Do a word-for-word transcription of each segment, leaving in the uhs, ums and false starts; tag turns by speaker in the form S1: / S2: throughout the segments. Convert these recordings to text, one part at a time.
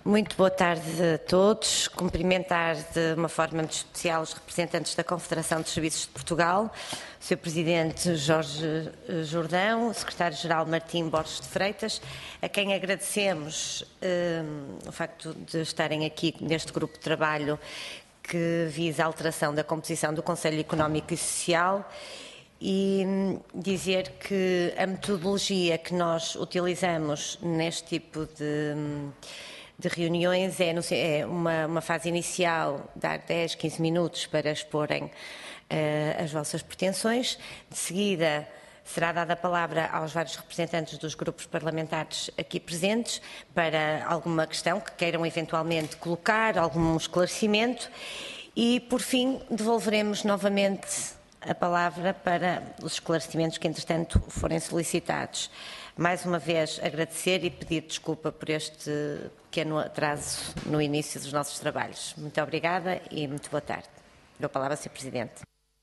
S1: Muito boa tarde a todos. Cumprimentar de uma forma muito especial os representantes da Confederação dos Serviços de Portugal, o senhor Presidente Jorge Jordão, o Secretário-Geral Martim Borges de Freitas, a quem agradecemos um, o facto de estarem aqui neste grupo de trabalho que visa a alteração da composição do Conselho Económico e Social, e dizer que a metodologia que nós utilizamos neste tipo de de reuniões é, é uma, uma fase inicial, dar dez, quinze minutos para exporem uh, as vossas pretensões. De seguida, será dada a palavra aos vários representantes dos grupos parlamentares aqui presentes para alguma questão que queiram eventualmente colocar, algum esclarecimento. E, por fim, devolveremos novamente a palavra para os esclarecimentos que, entretanto, forem solicitados. Mais uma vez, agradecer e pedir desculpa por este pequeno atraso no início dos nossos trabalhos. Muito obrigada e muito boa tarde. Dou a palavra ao senhor Presidente.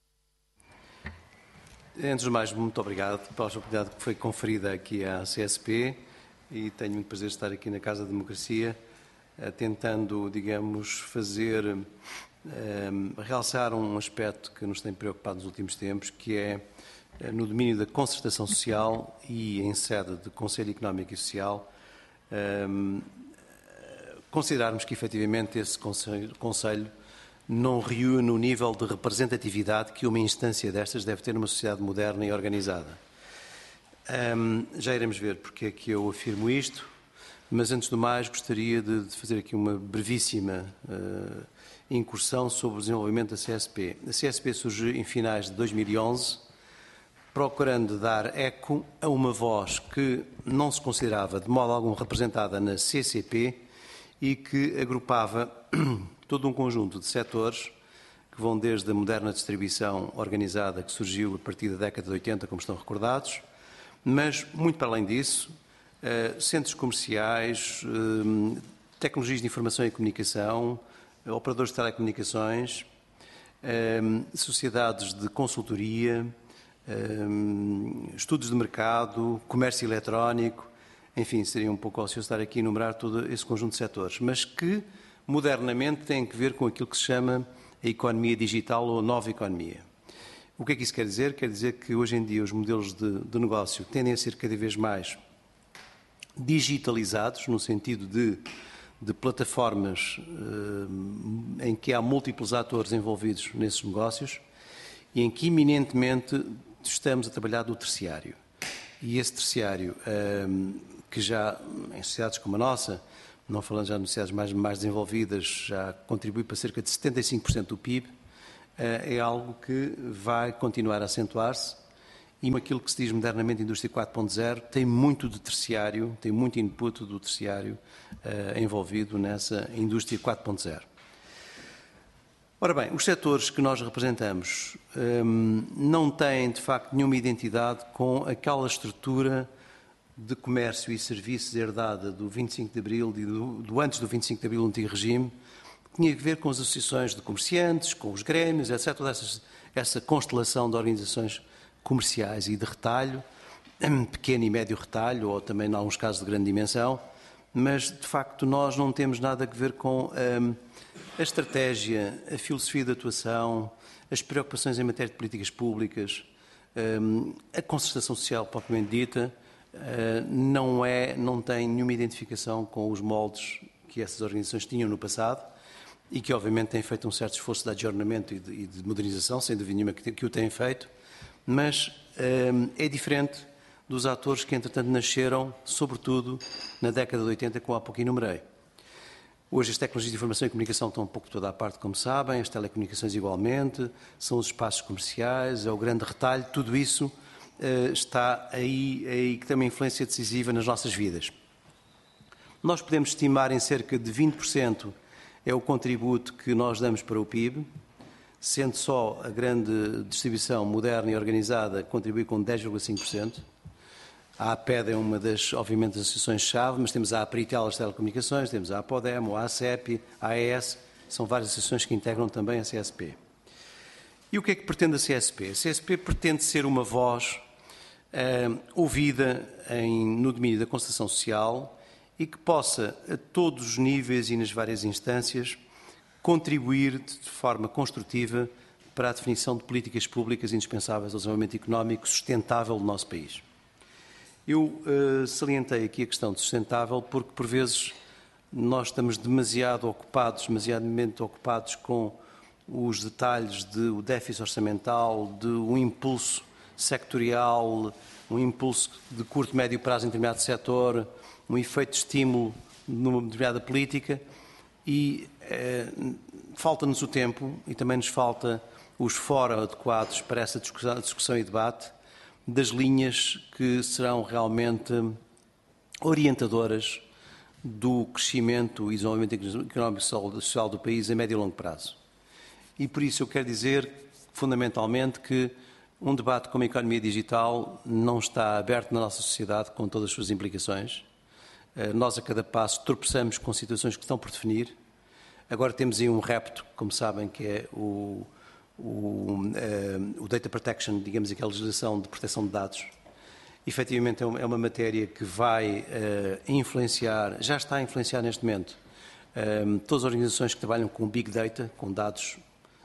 S2: Antes de mais, muito obrigado pela oportunidade que foi conferida aqui à C S P e tenho muito prazer de estar aqui na Casa da Democracia, tentando, digamos, fazer, um, realçar um aspecto que nos tem preocupado nos últimos tempos, que é no domínio da concertação social e em sede de Conselho Económico e Social, um, considerarmos que efetivamente esse conselho, conselho não reúne o nível de representatividade que uma instância destas deve ter numa sociedade moderna e organizada. Um, já iremos ver porque é que eu afirmo isto, mas antes do mais gostaria de, de fazer aqui uma brevíssima uh, incursão sobre o desenvolvimento da C S P. A C S P surgiu em finais de dois mil e onze, procurando dar eco a uma voz que não se considerava de modo algum representada na C C P e que agrupava todo um conjunto de setores que vão desde a moderna distribuição organizada que surgiu a partir da década de oitenta, como estão recordados, mas muito para além disso, centros comerciais, tecnologias de informação e comunicação, operadores de telecomunicações, sociedades de consultoria, Um, estudos de mercado, comércio eletrónico, enfim, seria um pouco ocioso estar aqui a enumerar todo esse conjunto de setores, mas que modernamente têm que ver com aquilo que se chama a economia digital ou a nova economia. O que é que isso quer dizer? Quer dizer que hoje em dia os modelos de, de negócio tendem a ser cada vez mais digitalizados, no sentido de, de plataformas um, em que há múltiplos atores envolvidos nesses negócios e em que iminentemente estamos a trabalhar do terciário. E esse terciário, um, que já em sociedades como a nossa, não falando já de sociedades mais, mais desenvolvidas, já contribui para cerca de setenta e cinco por cento do P I B, uh, é algo que vai continuar a acentuar-se e aquilo que se diz modernamente Indústria quatro ponto zero tem muito de terciário, tem muito input do terciário uh, envolvido nessa Indústria quatro ponto zero. Ora bem, os setores que nós representamos um, não têm, de facto, nenhuma identidade com aquela estrutura de comércio e serviços herdada do vinte e cinco de Abril e do, do antes do vinte e cinco de Abril, do antigo regime, que tinha a ver com as associações de comerciantes, com os grêmios, etcétera. Toda essa, essa constelação de organizações comerciais e de retalho, pequeno e médio retalho, ou também, em alguns casos, de grande dimensão, mas, de facto, nós não temos nada a ver com um, a estratégia, a filosofia de atuação, as preocupações em matéria de políticas públicas, um, a concertação social propriamente dita, uh, não, é, não tem nenhuma identificação com os moldes que essas organizações tinham no passado e que, obviamente, têm feito um certo esforço de adjornamento e de, e de modernização, sem dúvida nenhuma que, que o têm feito, mas um, é diferente dos atores que, entretanto, nasceram, sobretudo, na década de oitenta, como há pouco enumerei. Hoje as tecnologias de informação e comunicação estão um pouco toda à parte, como sabem, as telecomunicações igualmente, são os espaços comerciais, é o grande retalho, tudo isso uh, está aí, aí que tem uma influência decisiva nas nossas vidas. Nós podemos estimar em cerca de vinte por cento é o contributo que nós damos para o P I B, sendo só a grande distribuição moderna e organizada contribui com dez vírgula cinco por cento. A APED é uma das, obviamente, das associações-chave, mas temos a Apritel, as telecomunicações, temos a Apodemo, a ACEP, a AES, são várias associações que integram também a C S P. E o que é que pretende a C S P? A C S P pretende ser uma voz uh, ouvida em, no domínio da concertação social e que possa, a todos os níveis e nas várias instâncias, contribuir de forma construtiva para a definição de políticas públicas indispensáveis ao desenvolvimento económico sustentável do nosso país. Eu uh, salientei aqui a questão de sustentável porque, por vezes, nós estamos demasiado ocupados, demasiadamente ocupados com os detalhes do déficit orçamental, de um impulso sectorial, um impulso de curto e médio prazo em determinado setor, um efeito de estímulo numa determinada política e eh, falta-nos o tempo e também nos falta os fóruns adequados para essa discussão, discussão e debate das linhas que serão realmente orientadoras do crescimento e desenvolvimento económico e social do país a médio e longo prazo. E por isso eu quero dizer, fundamentalmente, que um debate como a economia digital não está aberto na nossa sociedade com todas as suas implicações. Nós, a cada passo, tropeçamos com situações que estão por definir. Agora temos aí um repto, como sabem, que é o, o, uh, o Data Protection, digamos, aquela legislação de proteção de dados. Efetivamente é uma matéria que vai uh, influenciar, já está a influenciar neste momento, uh, todas as organizações que trabalham com Big Data, com dados,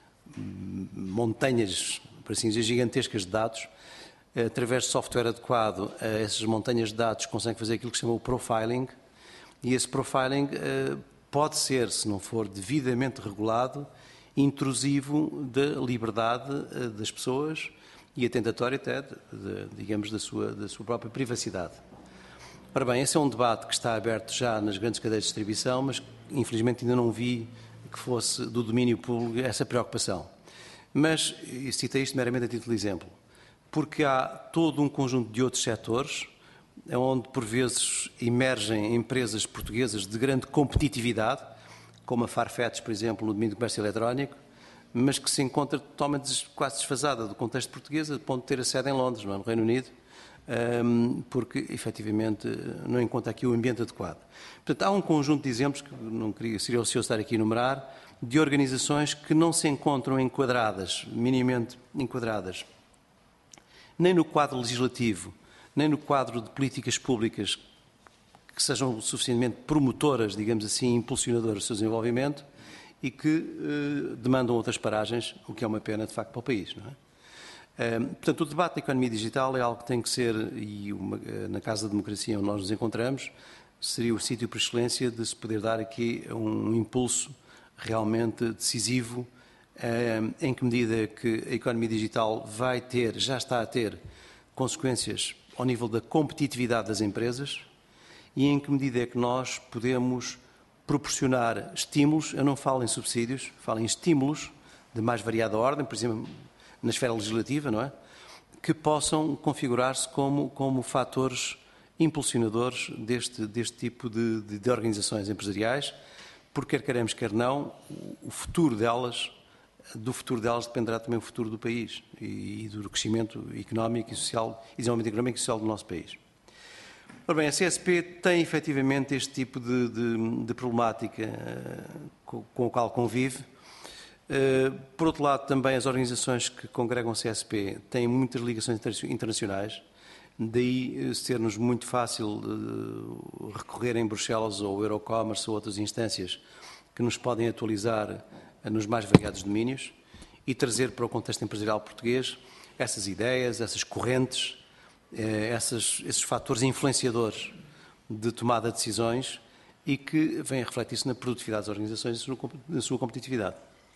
S2: um, montanhas, por assim dizer, gigantescas de dados. Através de software adequado a essas montanhas de dados conseguem fazer aquilo que se chama o profiling e esse profiling uh, pode ser, se não for devidamente regulado, intrusivo da liberdade uh, das pessoas e atentatório até, de, de, digamos, da sua, da sua própria privacidade. Ora bem, esse é um debate que está aberto já nas grandes cadeias de distribuição, mas infelizmente ainda não vi que fosse do domínio público essa preocupação. Mas, e citei isto meramente a título de exemplo, porque há todo um conjunto de outros setores onde, por vezes, emergem empresas portuguesas de grande competitividade, como a Farfetch, por exemplo, no domínio do comércio eletrónico, mas que se encontra totalmente quase desfasada do contexto português, a ponto de ter a sede em Londres, no Reino Unido, porque, efetivamente, não encontra aqui o ambiente adequado. Portanto, há um conjunto de exemplos, que não queria, seria ocioso estar aqui a enumerar, de organizações que não se encontram enquadradas, minimamente enquadradas, nem no quadro legislativo, nem no quadro de políticas públicas que sejam suficientemente promotoras, digamos assim, impulsionadoras do seu desenvolvimento e que eh, demandam outras paragens, o que é uma pena, de facto, para o país. Não é? Eh, portanto, o debate da economia digital é algo que tem que ser, e uma, na Casa da Democracia onde nós nos encontramos, seria o sítio por excelência de se poder dar aqui um impulso realmente decisivo. Em que medida que a economia digital vai ter, já está a ter, consequências ao nível da competitividade das empresas e em que medida é que nós podemos proporcionar estímulos, eu não falo em subsídios, falo em estímulos de mais variada ordem, por exemplo, na esfera legislativa, não é? Que possam configurar-se como, como fatores impulsionadores deste, deste tipo de, de, de organizações empresariais, porque quer queremos, quer não, o futuro delas do futuro delas dependerá também o futuro do país e, e do crescimento económico e social e desenvolvimento económico e social do nosso país. Ora bem, a C S P tem efetivamente este tipo de, de, de problemática uh, com, com o qual convive. Uh, por outro lado, também as organizações que congregam a C S P têm muitas ligações internacionais, daí uh, ser-nos muito fácil uh, recorrer em Bruxelas ou Eurocommerce ou outras instâncias que nos podem atualizar nos mais variados domínios e trazer para o contexto empresarial português essas ideias, essas correntes, essas, esses fatores influenciadores de tomada de decisões e que vêm a refletir-se na produtividade das organizações e na sua competitividade.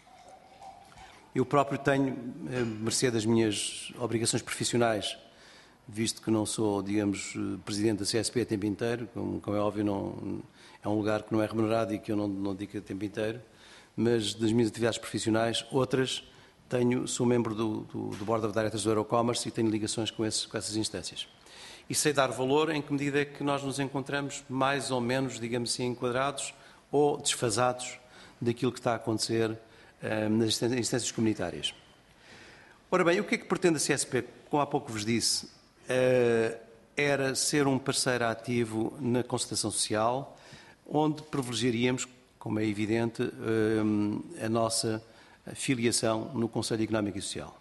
S2: Eu próprio tenho, mercê das minhas obrigações profissionais, visto que não sou, digamos, presidente da C S P a tempo inteiro, como, como é óbvio, não, é um lugar que não é remunerado e que eu não, não dedico a tempo inteiro, mas das minhas atividades profissionais, outras, tenho, sou membro do, do, do Board of Directors do Eurocommerce e tenho ligações com, esse, com essas instâncias. E sei dar valor em que medida é que nós nos encontramos mais ou menos, digamos assim, enquadrados ou desfasados daquilo que está a acontecer um, nas instâncias comunitárias. Ora bem, o que é que pretende a C S P? Como há pouco vos disse, uh, era ser um parceiro ativo na concertação social, onde privilegiaríamos, como é evidente, a nossa filiação no Conselho Económico e Social.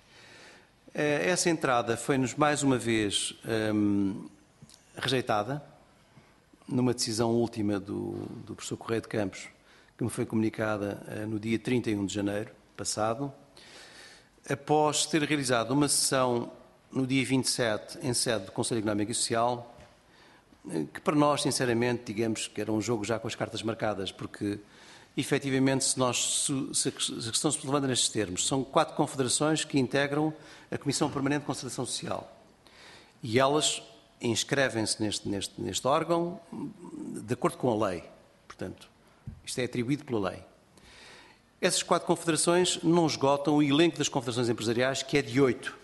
S2: Essa entrada foi-nos mais uma vez rejeitada, numa decisão última do, do professor Correia de Campos, que me foi comunicada uh, no dia trinta e um de janeiro passado, após ter realizado uma sessão no dia vinte e sete em sede do Conselho Económico e Social, que para nós, sinceramente, digamos que era um jogo já com as cartas marcadas, porque, efetivamente, se, nós, se a questão se levanta nestes termos, são quatro confederações que integram a Comissão Permanente de Concertação Social e elas inscrevem-se neste, neste, neste órgão de acordo com a lei. Portanto, isto é atribuído pela lei. Essas quatro confederações não esgotam o elenco das confederações empresariais, que é de oito.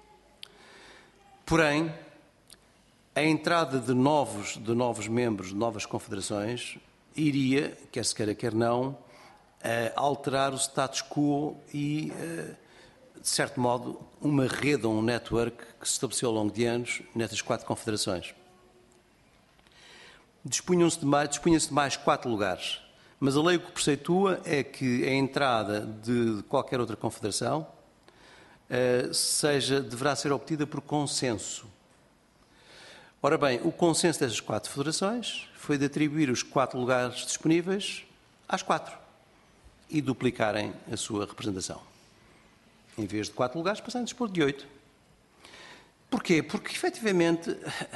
S2: Porém, a entrada de novos, de novos membros de novas confederações iria, quer se queira, quer não, alterar o status quo e, de certo modo, uma rede, um network que se estabeleceu ao longo de anos nestas quatro confederações. Dispunham-se de mais, dispunham-se de mais quatro lugares, mas a lei o que preceitua é que a entrada de qualquer outra confederação seja, deverá ser obtida por consenso. Ora bem, o consenso dessas quatro federações foi de atribuir os quatro lugares disponíveis às quatro e duplicarem a sua representação. Em vez de quatro lugares, passarem a dispor de oito. Porquê? Porque, efetivamente,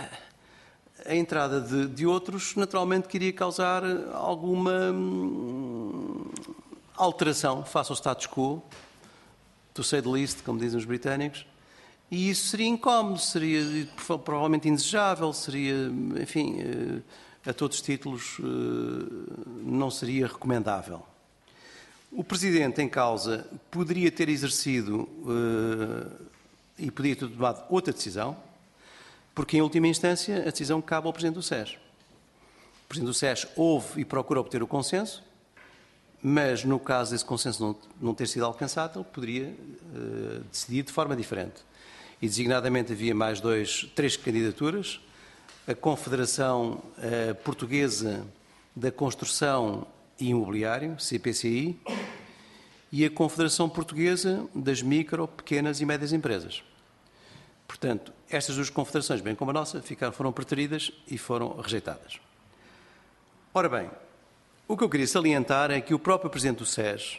S2: a entrada de, de outros, naturalmente, queria causar alguma hum, alteração face ao status quo, to say the least, como dizem os britânicos, e isso seria incómodo, seria provavelmente indesejável, seria, enfim, a todos os títulos, não seria recomendável. O Presidente em causa poderia ter exercido e poderia ter tomado outra decisão, porque, em última instância, a decisão cabe ao Presidente do S E S. O Presidente do S E S ouve e procura obter o consenso, mas, no caso desse consenso não, não ter sido alcançado, ele poderia uh, decidir de forma diferente. E, designadamente, havia mais dois, três candidaturas. A Confederação uh, Portuguesa da Construção e Imobiliário, C P C I, e a Confederação Portuguesa das Micro, Pequenas e Médias Empresas. Portanto, estas duas confederações, bem como a nossa, ficaram, foram preteridas e foram rejeitadas. Ora bem, o que eu queria salientar é que o próprio Presidente do S E S,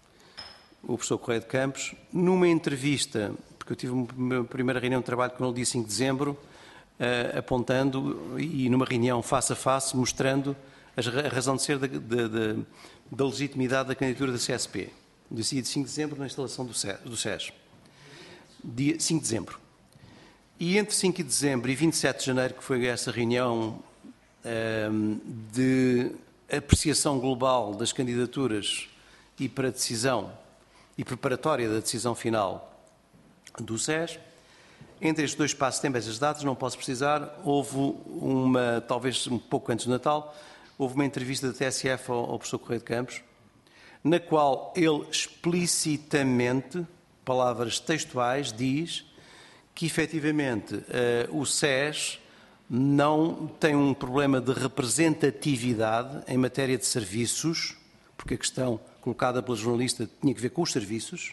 S2: o professor Correia de Campos, numa entrevista, porque eu tive uma primeira reunião de trabalho com ele no dia cinco de dezembro, uh, apontando, e numa reunião face a face, mostrando a razão de ser da, da, da, da legitimidade da candidatura da C S P. No dia cinco de dezembro, na instalação do S E S. Dia cinco de dezembro. E entre cinco de dezembro e vinte e sete de janeiro, que foi essa reunião um, de apreciação global das candidaturas e para decisão e preparatória da decisão final do S E S, entre estes dois passos, tem essas datas, não posso precisar, houve uma, talvez um pouco antes do Natal, houve uma entrevista da T S F ao, ao professor Correia de Campos, na qual ele explicitamente, palavras textuais, diz que efetivamente uh, o S E S não tem um problema de representatividade em matéria de serviços, porque a questão colocada pela jornalista tinha que ver com os serviços,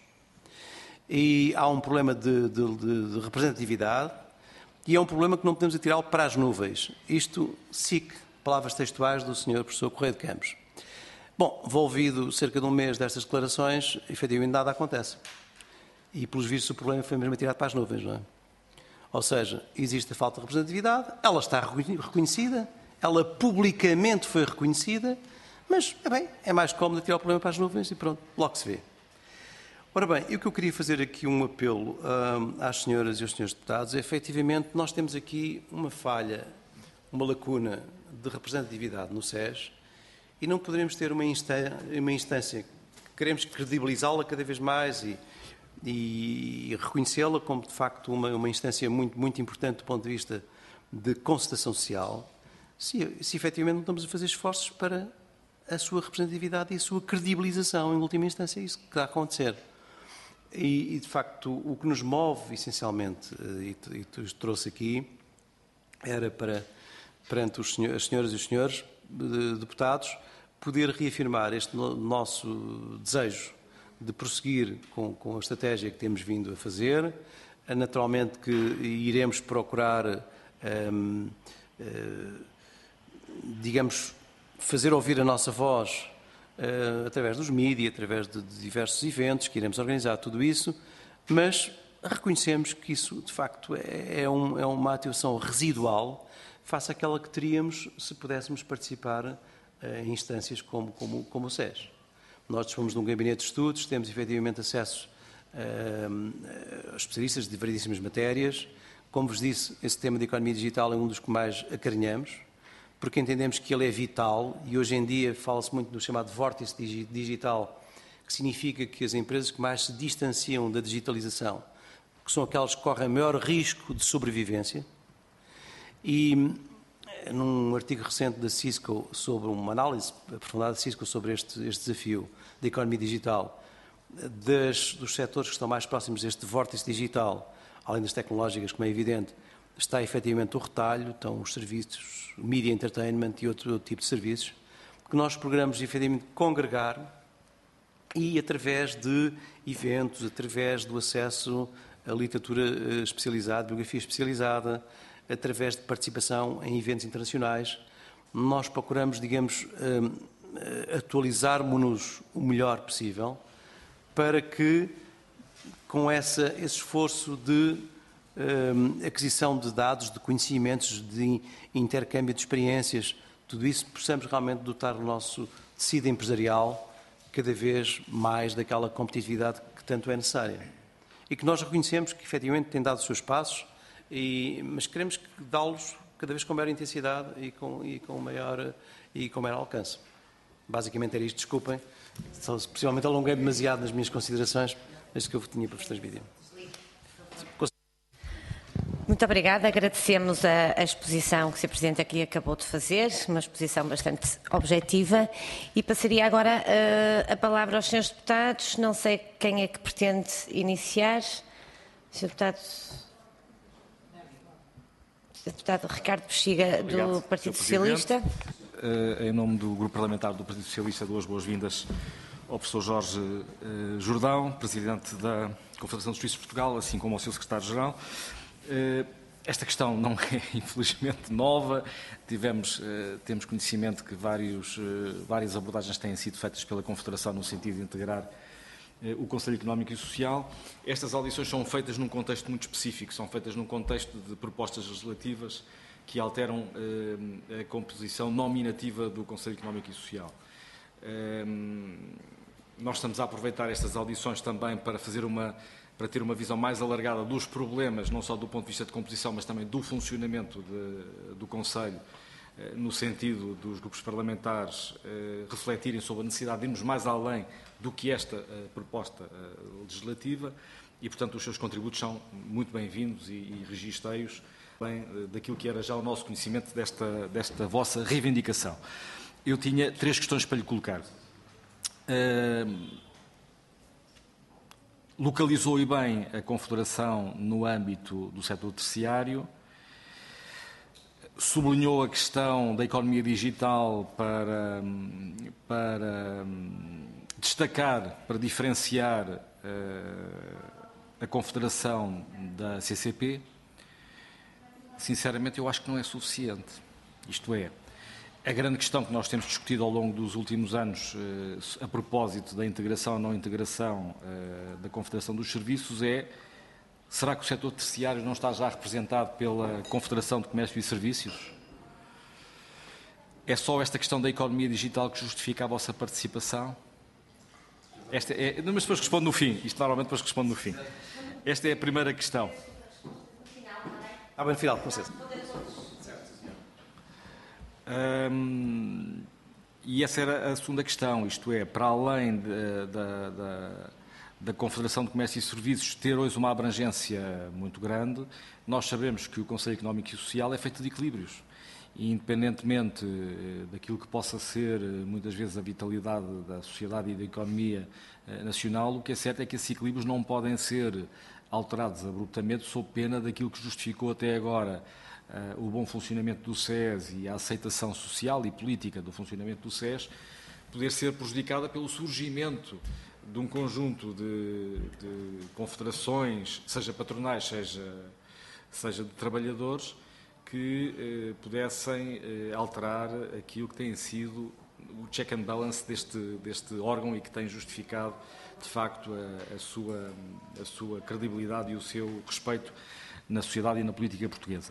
S2: e há um problema de, de, de, de representatividade, e é um problema que não podemos atirá-lo para as nuvens. Isto, S I C, palavras textuais do senhor professor Correia de Campos. Bom, envolvido cerca de um mês destas declarações, efetivamente nada acontece. E, pelos vistos, o problema foi mesmo atirado para as nuvens, não é? Ou seja, existe a falta de representatividade, ela está reconhecida, ela publicamente foi reconhecida, mas, é bem, é mais cómodo tirar o problema para as nuvens e pronto, logo se vê. Ora bem, e o que eu queria fazer aqui um apelo hum, às senhoras e aos senhores deputados é, efetivamente, nós temos aqui uma falha, uma lacuna de representatividade no S E S e não poderemos ter uma instância, uma instância que queremos credibilizá-la cada vez mais e e reconhecê-la como, de facto, uma, uma instância muito, muito importante do ponto de vista de concertação social, se, se efetivamente não estamos a fazer esforços para a sua representatividade e a sua credibilização, em última instância, é isso que está a acontecer. E, e de facto, o que nos move, essencialmente, e, e trouxe aqui, era para, perante os senhores, as senhoras e os senhores de, deputados, poder reafirmar este no, nosso desejo de prosseguir com, com a estratégia que temos vindo a fazer. Naturalmente que iremos procurar um, uh, digamos, fazer ouvir a nossa voz uh, através dos mídias, através de, de diversos eventos que iremos organizar, tudo isso, mas reconhecemos que isso, de facto, é, é, um, é uma atuação residual face àquela que teríamos se pudéssemos participar uh, em instâncias como, como, como o S E S. Nós dispomos de um gabinete de estudos, temos efetivamente acesso uh, a especialistas de variedíssimas matérias. Como vos disse, esse tema de economia digital é um dos que mais acarinhamos, porque entendemos que ele é vital e hoje em dia fala-se muito do chamado vórtice digital, que significa que as empresas que mais se distanciam da digitalização, que são aquelas que correm maior risco de sobrevivência. E num artigo recente da Cisco, sobre uma análise aprofundada da Cisco sobre este, este desafio da economia digital, das, dos setores que estão mais próximos deste vórtice digital, além das tecnológicas, como é evidente, está efetivamente o retalho, estão os serviços, o media entertainment e outro, outro tipo de serviços, que nós procuramos efetivamente congregar e através de eventos, através do acesso à literatura especializada, biografia especializada, através de participação em eventos internacionais, nós procuramos, digamos, atualizarmos-nos o melhor possível para que, com essa, esse esforço de um, aquisição de dados, de conhecimentos, de intercâmbio de experiências, tudo isso, possamos realmente dotar o nosso tecido empresarial cada vez mais daquela competitividade que tanto é necessária. E que nós reconhecemos que, efetivamente, tem dado os seus passos, e, mas queremos dá-los cada vez com maior intensidade e com, e, com maior, e com maior alcance. Basicamente era isto, desculpem, possivelmente alonguei demasiado nas minhas considerações, mas que eu tinha para vos transmitir.
S1: Muito obrigada, agradecemos a, a exposição que o senhor Presidente aqui acabou de fazer, uma exposição bastante objetiva, e passaria agora uh, a palavra aos senhores deputados. Não sei quem é que pretende iniciar. senhor Deputado, senhor Deputado Ricardo Bexiga, do Partido Socialista.
S3: Uh, em nome do Grupo Parlamentar do Partido Socialista, duas boas-vindas ao professor Jorge uh, Jordão, Presidente da Confederação dos Juízes de Portugal, assim como ao seu Secretário-Geral. Uh, esta questão não é, infelizmente, nova. Tivemos, uh, temos conhecimento que vários, uh, várias abordagens têm sido feitas pela Confederação no sentido de integrar uh, o Conselho Económico e Social. Estas audições são feitas num contexto muito específico, são feitas num contexto de propostas legislativas que alteram uh, a composição nominativa do Conselho Económico e Social. Uh, nós estamos a aproveitar estas audições também para fazer uma para ter uma visão mais alargada dos problemas, não só do ponto de vista de composição, mas também do funcionamento de, do Conselho, no sentido dos grupos parlamentares eh, refletirem sobre a necessidade de irmos mais além do que esta eh, proposta eh, legislativa e, portanto, os seus contributos são muito bem-vindos e, e registei-os bem eh, daquilo que era já o nosso conhecimento desta, desta vossa reivindicação. Eu tinha três questões para lhe colocar. Uh, Localizou e bem a Confederação no âmbito do setor terciário, sublinhou a questão da economia digital para, para destacar, para diferenciar uh, a Confederação da C C P. Sinceramente, eu acho que não é suficiente. Isto é, a grande questão que nós temos discutido ao longo dos últimos anos, a propósito da integração ou não integração da Confederação dos Serviços, é: será que o setor terciário não está já representado pela Confederação de Comércio e Serviços? É só esta questão da economia digital que justifica a vossa participação? Esta é, mas depois respondo no fim. Isto normalmente depois respondo no fim. Esta é a primeira questão.
S2: Ah, bem, no final, com certeza.
S3: Hum, e essa era a segunda questão, isto é, para além de, da, da, da Confederação de Comércio e Serviços ter hoje uma abrangência muito grande, nós sabemos que o Conselho Económico e Social é feito de equilíbrios. E, independentemente daquilo que possa ser, muitas vezes, a vitalidade da sociedade e da economia nacional, o que é certo é que esses equilíbrios não podem ser alterados abruptamente sob pena daquilo que justificou até agora Uh, o bom funcionamento do S E S e a aceitação social e política do funcionamento do S E S poder ser prejudicada pelo surgimento de um conjunto de, de confederações, seja patronais, seja, seja de trabalhadores, que eh, pudessem eh, alterar aquilo que tem sido o check and balance deste, deste órgão e que tem justificado, de facto, a, a, sua, a sua credibilidade e o seu respeito na sociedade e na política portuguesa.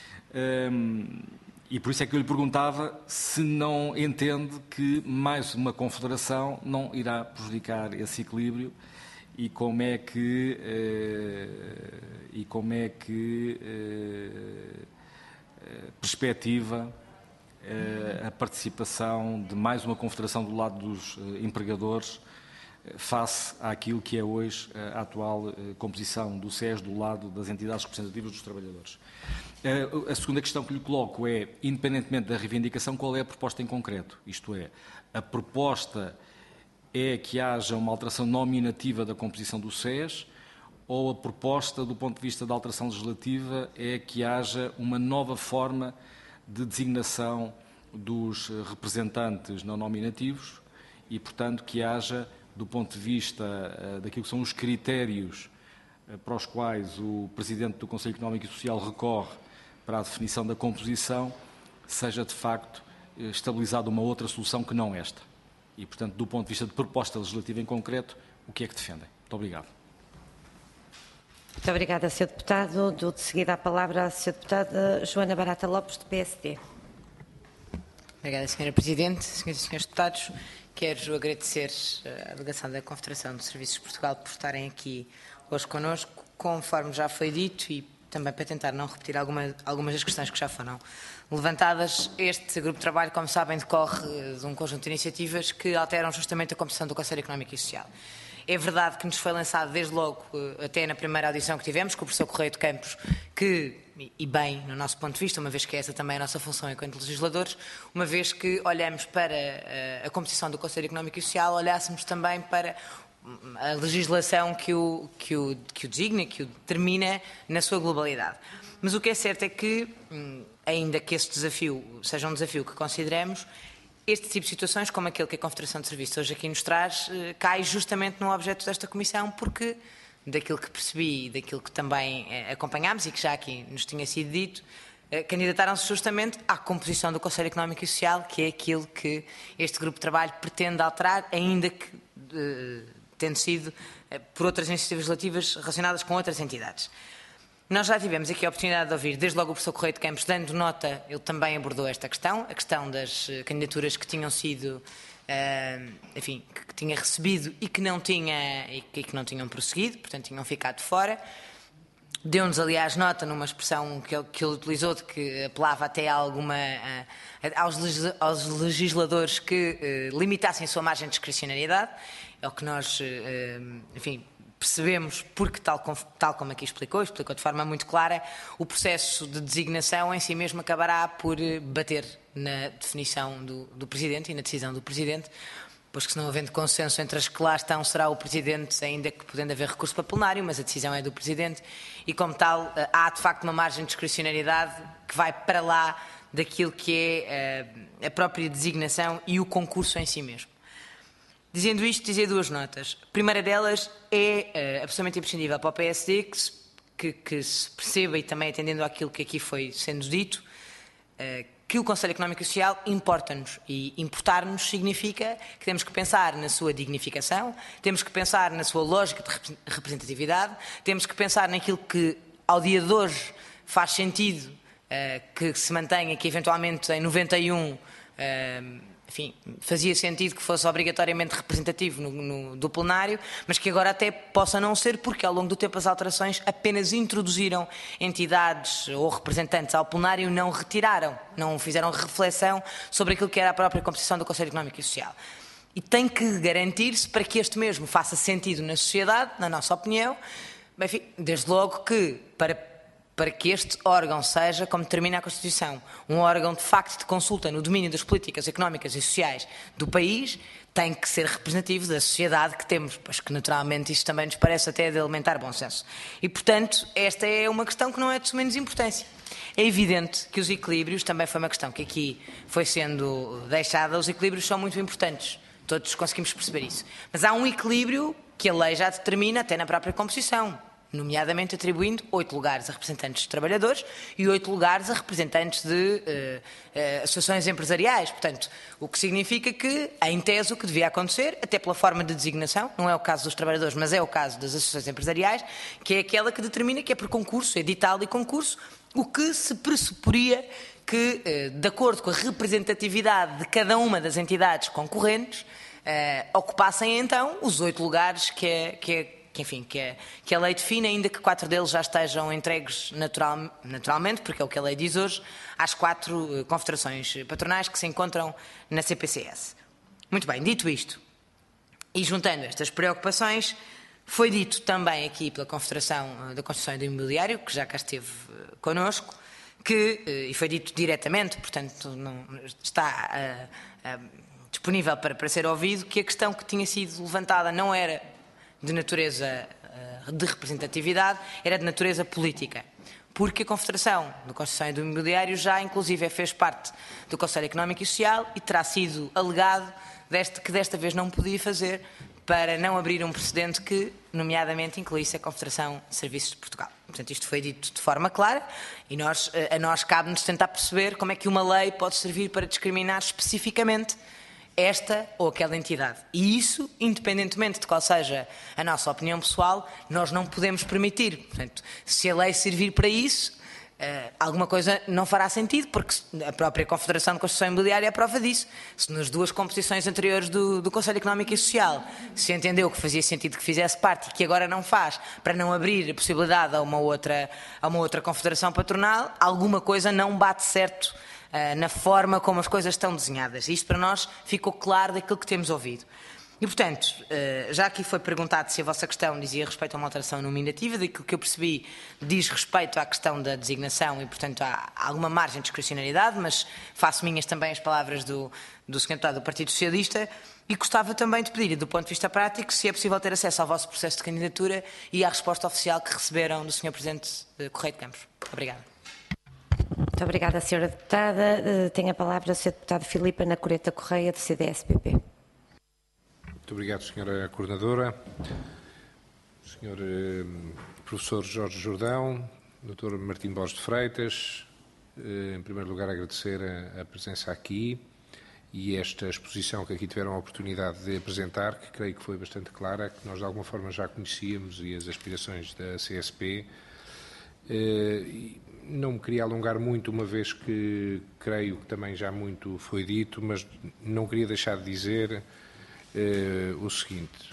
S3: Um, e por isso é que eu lhe perguntava se não entende que mais uma confederação não irá prejudicar esse equilíbrio e como é que, uh, e como é que uh, uh, perspectiva uh, a participação de mais uma confederação do lado dos uh, empregadores face àquilo que é hoje a atual composição do S E S do lado das entidades representativas dos trabalhadores. A segunda questão que lhe coloco é, independentemente da reivindicação, qual é a proposta em concreto? Isto é, a proposta é que haja uma alteração nominativa da composição do S E S ou a proposta, do ponto de vista da alteração legislativa, é que haja uma nova forma de designação dos representantes não nominativos e, portanto, que haja, do ponto de vista uh, daquilo que são os critérios uh, para os quais o Presidente do Conselho Económico e Social recorre para a definição da composição, seja de facto uh, estabilizada uma outra solução que não esta. E, portanto, do ponto de vista de proposta legislativa em concreto, o que é que defendem? Muito obrigado.
S1: Muito obrigada, senhor Deputado. Dou de seguida a palavra à senhora Deputada Joana Barata Lopes, do P S D.
S4: Obrigada, senhora Presidente. Senhoras e senhores Deputados, quero agradecer à delegação da Confederação de Serviços de Portugal por estarem aqui hoje connosco, conforme já foi dito, e também para tentar não repetir alguma, algumas das questões que já foram levantadas. Este grupo de trabalho, como sabem, decorre de um conjunto de iniciativas que alteram justamente a composição do Conselho Económico e Social. É verdade que nos foi lançado desde logo, até na primeira audição que tivemos, com o professor Correia de Campos, que, e bem, no nosso ponto de vista, uma vez que essa também é a nossa função enquanto legisladores, uma vez que olhamos para a composição do Conselho Económico e Social, olhássemos também para a legislação que o, que o, que o designa, que o determina na sua globalidade. Mas o que é certo é que, ainda que este desafio seja um desafio que consideremos, este tipo de situações, como aquele que a Confederação de Serviços hoje aqui nos traz, cai justamente no objeto desta comissão, porque, daquilo que percebi e daquilo que também acompanhámos e que já aqui nos tinha sido dito, candidataram-se justamente à composição do Conselho Económico e Social, que é aquilo que este grupo de trabalho pretende alterar, ainda que tendo sido por outras iniciativas legislativas relacionadas com outras entidades. Nós já tivemos aqui a oportunidade de ouvir, desde logo o professor Correia de Campos, dando nota, ele também abordou esta questão, a questão das candidaturas que tinham sido, uh, enfim, que, que tinha recebido e que não tinha, e que, e que não tinham prosseguido, portanto tinham ficado fora. Deu-nos, aliás, nota numa expressão que ele, que ele utilizou, de que apelava até a alguma, uh, aos, legis, aos legisladores que uh, limitassem a sua margem de discricionariedade, é o que nós, uh, enfim, percebemos, porque tal, tal como aqui explicou, explicou de forma muito clara, o processo de designação em si mesmo acabará por bater na definição do, do Presidente e na decisão do Presidente, pois que se não havendo consenso entre as que lá estão, será o Presidente, ainda que podendo haver recurso para plenário, mas a decisão é do Presidente, e como tal há de facto uma margem de discricionariedade que vai para lá daquilo que é a própria designação e o concurso em si mesmo. Dizendo isto, dizer duas notas. A primeira delas é uh, absolutamente imprescindível para o P S D que se, que, que se perceba, e também atendendo àquilo que aqui foi sendo dito, uh, que o Conselho Económico e Social importa-nos. E importar-nos significa que temos que pensar na sua dignificação, temos que pensar na sua lógica de representatividade, temos que pensar naquilo que, ao dia de hoje, faz sentido uh, que se mantenha, que eventualmente em noventa e um... Uh, enfim, fazia sentido que fosse obrigatoriamente representativo no, no, do plenário, mas que agora até possa não ser, porque ao longo do tempo as alterações apenas introduziram entidades ou representantes ao plenário, não retiraram, não fizeram reflexão sobre aquilo que era a própria composição do Conselho Económico e Social. E tem que garantir-se para que este mesmo faça sentido na sociedade, na nossa opinião, enfim, desde logo que para para que este órgão seja, como determina a Constituição, um órgão de facto de consulta no domínio das políticas económicas e sociais do país, tem que ser representativo da sociedade que temos, pois que naturalmente isto também nos parece até de elementar bom senso. E, portanto, esta é uma questão que não é de menos importância. É evidente que os equilíbrios, também foi uma questão que aqui foi sendo deixada, os equilíbrios são muito importantes, todos conseguimos perceber isso. Mas há um equilíbrio que a lei já determina até na própria composição. nomeadamente atribuindo oito lugares a representantes de trabalhadores e oito lugares a representantes de uh, uh, associações empresariais. Portanto, o que significa que, em tese, o que devia acontecer, até pela forma de designação, não é o caso dos trabalhadores, mas é o caso das associações empresariais, que é aquela que determina que é por concurso, edital e concurso, o que se pressuporia que, uh, de acordo com a representatividade de cada uma das entidades concorrentes, uh, ocupassem então os oito lugares que é, que é Que, enfim, que, é, que a lei define, ainda que quatro deles já estejam entregues natural, naturalmente, porque é o que a lei diz hoje, às quatro uh, confederações patronais que se encontram na C P C S. Muito bem, dito isto, e juntando estas preocupações, foi dito também aqui pela Confederação uh, da Construção e do Imobiliário, que já cá esteve uh, connosco, que, uh, e foi dito diretamente, portanto não, está uh, uh, disponível para, para ser ouvido, que a questão que tinha sido levantada não era de natureza de representatividade, era de natureza política. Porque a Confederação da Construção e do Imobiliário já, inclusive, fez parte do Conselho Económico e Social e terá sido alegado deste, que desta vez não podia fazer para não abrir um precedente que, nomeadamente, incluísse a Confederação de Serviços de Portugal. Portanto, isto foi dito de forma clara e nós, a nós cabe-nos tentar perceber como é que uma lei pode servir para discriminar especificamente esta ou aquela entidade. E isso, independentemente de qual seja a nossa opinião pessoal, nós não podemos permitir. Portanto, se a lei servir para isso, uh, alguma coisa não fará sentido, porque a própria Confederação de Construção Imobiliária é a prova disso. Se nas duas composições anteriores do, do Conselho Económico e Social se entendeu que fazia sentido que fizesse parte e que agora não faz, para não abrir a possibilidade a uma outra, a uma outra confederação patronal, alguma coisa não bate certo na forma como as coisas estão desenhadas. Isto para nós ficou claro daquilo que temos ouvido. E, portanto, já aqui foi perguntado se a vossa questão dizia respeito a uma alteração nominativa, daquilo que eu percebi diz respeito à questão da designação e, portanto, há alguma margem de discricionariedade, mas faço minhas também as palavras do, do senhor Deputado do Partido Socialista e gostava também de pedir, do ponto de vista prático, se é possível ter acesso ao vosso processo de candidatura e à resposta oficial que receberam do senhor Presidente Correia de Campos. Obrigada.
S1: Muito obrigada, senhora Deputada. Uh, tem a palavra a senhora Deputada Filipa Anacoreta Correia, do C D S P P.
S5: Muito obrigado, senhora Coordenadora. senhor eh, Professor Jorge Jordão, doutor Martim Borges de Freitas, eh, em primeiro lugar agradecer a, a presença aqui e esta exposição que aqui tiveram a oportunidade de apresentar, que creio que foi bastante clara, que nós de alguma forma já conhecíamos e as aspirações da C S P. Eh, Não me queria alongar muito, uma vez que creio que também já muito foi dito, mas não queria deixar de dizer eh, o seguinte.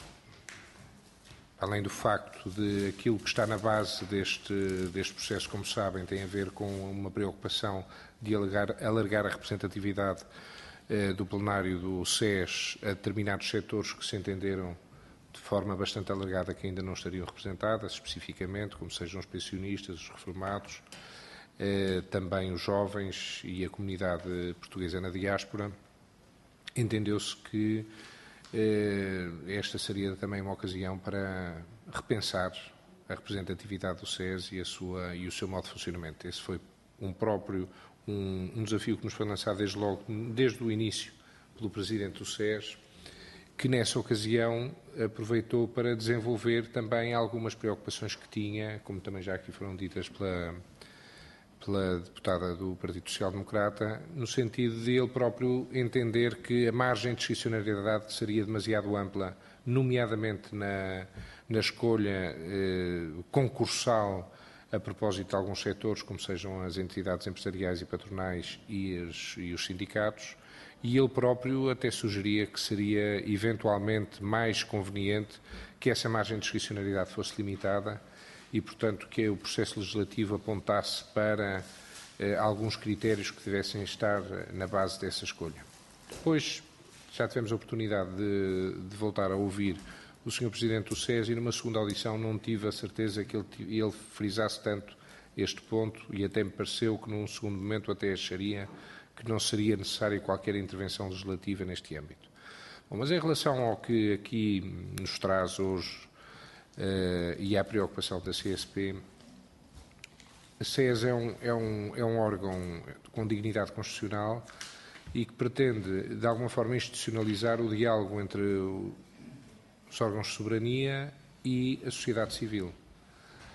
S5: Além do facto de aquilo que está na base deste, deste processo, como sabem, tem a ver com uma preocupação de alargar, alargar a representatividade eh, do plenário do S E S a determinados setores que se entenderam de forma bastante alargada que ainda não estariam representadas, especificamente, como sejam os pensionistas, os reformados, Eh, também os jovens e a comunidade portuguesa na diáspora, entendeu-se que eh, esta seria também uma ocasião para repensar a representatividade do S E S e, a sua, e o seu modo de funcionamento. Esse foi um próprio um, um desafio que nos foi lançado desde logo, desde o início, pelo Presidente do S E S, que nessa ocasião aproveitou para desenvolver também algumas preocupações que tinha, como também já aqui foram ditas pela pela deputada do Partido Social Democrata, no sentido de ele próprio entender que a margem de discricionariedade seria demasiado ampla, nomeadamente na, na escolha eh, concursal a propósito de alguns setores, como sejam as entidades empresariais e patronais e, as, e os sindicatos, e ele próprio até sugeria que seria eventualmente mais conveniente que essa margem de discricionariedade fosse limitada e, portanto, que o processo legislativo apontasse para eh, alguns critérios que devessem estar na base dessa escolha. Depois, já tivemos a oportunidade de, de voltar a ouvir o senhor Presidente do S E S e, numa segunda audição, não tive a certeza que ele, ele frisasse tanto este ponto e até me pareceu que, num segundo momento, até acharia que não seria necessária qualquer intervenção legislativa neste âmbito. Bom, mas em relação ao que aqui nos traz hoje, Uh, e à preocupação da C S P, a C E S é um, é, um, é um órgão com dignidade constitucional e que pretende, de alguma forma, institucionalizar o diálogo entre os órgãos de soberania e a sociedade civil.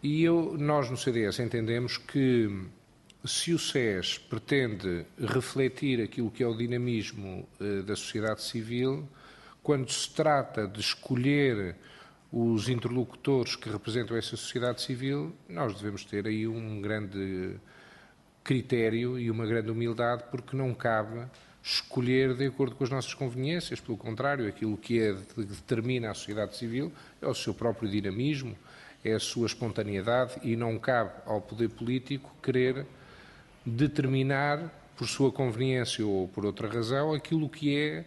S5: E eu, nós no C D S entendemos que se o S E S pretende refletir aquilo que é o dinamismo eh, da sociedade civil, quando se trata de escolher os interlocutores que representam essa sociedade civil, nós devemos ter aí um grande critério e uma grande humildade, porque não cabe escolher de acordo com as nossas conveniências. Pelo contrário, aquilo que é, que determina a sociedade civil é o seu próprio dinamismo, é a sua espontaneidade, e não cabe ao poder político querer determinar, por sua conveniência ou por outra razão, aquilo que é,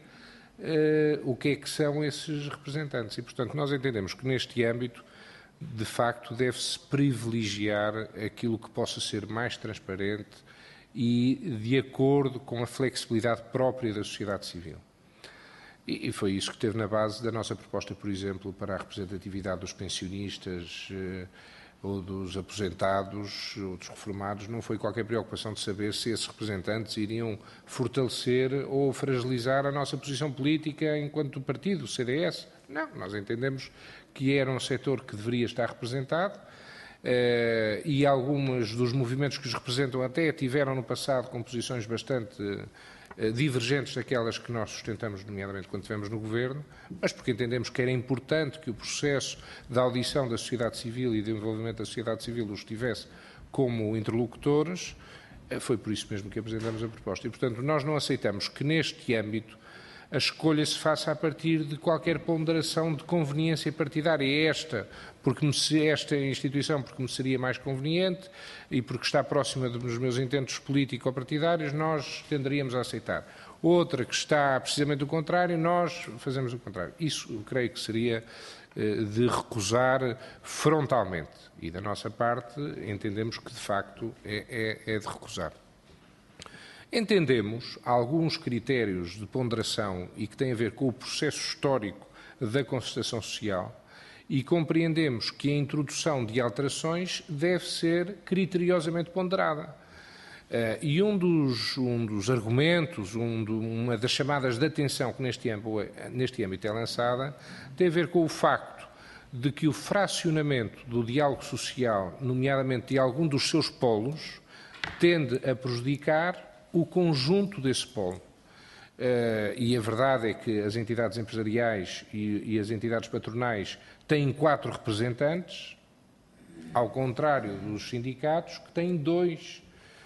S5: uh, o que é que são esses representantes. E, portanto, nós entendemos que neste âmbito, de facto, deve-se privilegiar aquilo que possa ser mais transparente e de acordo com a flexibilidade própria da sociedade civil. E foi isso que esteve na base da nossa proposta, por exemplo, para a representatividade dos pensionistas ou dos aposentados ou dos reformados. Não foi qualquer preocupação de saber se esses representantes iriam fortalecer ou fragilizar a nossa posição política enquanto partido, o C D S. Não, nós entendemos que era um setor que deveria estar representado, Uh, e alguns dos movimentos que os representam até tiveram no passado com posições bastante uh, divergentes daquelas que nós sustentamos, nomeadamente quando estivemos no Governo, mas porque entendemos que era importante que o processo da audição da sociedade civil e de envolvimento da sociedade civil os tivesse como interlocutores. Uh, foi por isso mesmo que apresentamos a proposta. E, portanto, nós não aceitamos que neste âmbito a escolha se faça a partir de qualquer ponderação de conveniência partidária. Esta, porque esta instituição porque me seria mais conveniente e porque está próxima dos meus intentos político-partidários, nós tenderíamos a aceitar. Outra que está precisamente o contrário, nós fazemos o contrário. Isso eu creio que seria de recusar frontalmente. E da nossa parte entendemos que de facto é, é, é de recusar. Entendemos alguns critérios de ponderação e que têm a ver com o processo histórico da concertação social e compreendemos que a introdução de alterações deve ser criteriosamente ponderada. E um dos, um dos argumentos, um do, uma das chamadas de atenção que neste âmbito, neste âmbito é lançada, tem a ver com o facto de que o fracionamento do diálogo social, nomeadamente de algum dos seus polos, tende a prejudicar o conjunto desse polo. Uh, e a verdade é que as entidades empresariais e, e as entidades patronais têm quatro representantes, ao contrário dos sindicatos, que têm dois,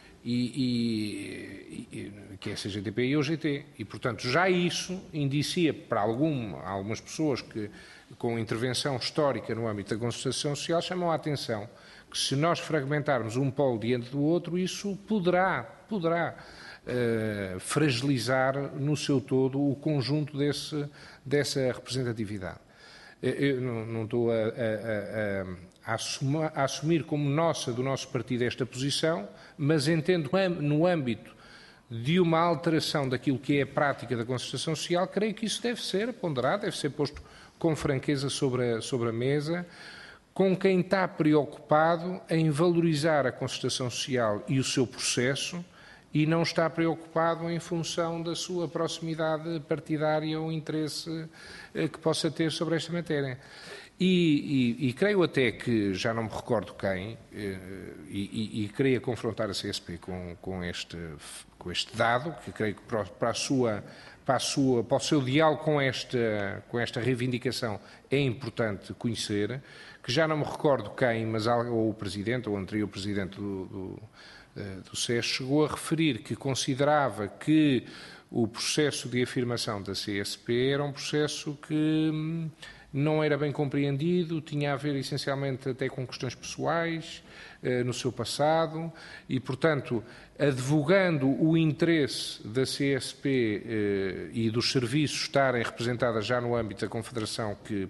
S5: e, e, e, que é a C G T P e o G T. E, portanto, já isso indicia para algum, algumas pessoas que, com intervenção histórica no âmbito da concertação social, chamam a atenção que se nós fragmentarmos um polo diante do outro, isso poderá, poderá uh, fragilizar no seu todo o conjunto desse, dessa representatividade. Eu não, não estou a, a, a, a, assumir, a assumir como nossa, do nosso partido, esta posição, mas entendo que no âmbito de uma alteração daquilo que é a prática da concertação social, creio que isso deve ser ponderado, deve ser posto com franqueza sobre a, sobre a mesa, com quem está preocupado em valorizar a concertação social e o seu processo e não está preocupado em função da sua proximidade partidária ou interesse que possa ter sobre esta matéria. E, e, e creio até que, já não me recordo quem, e, e, e queria confrontar a C S P com, com, este, com este dado, que creio que para, para, a sua, para, a sua, para o seu diálogo com esta, com esta reivindicação é importante conhecer, que já não me recordo quem, mas ou o Presidente, ou o anterior Presidente do, do, do C E S, chegou a referir que considerava que o processo de afirmação da C S P era um processo que não era bem compreendido, tinha a ver essencialmente até com questões pessoais eh, no seu passado e, portanto, advogando o interesse da C S P eh, e dos serviços estarem representadas já no âmbito da Confederação que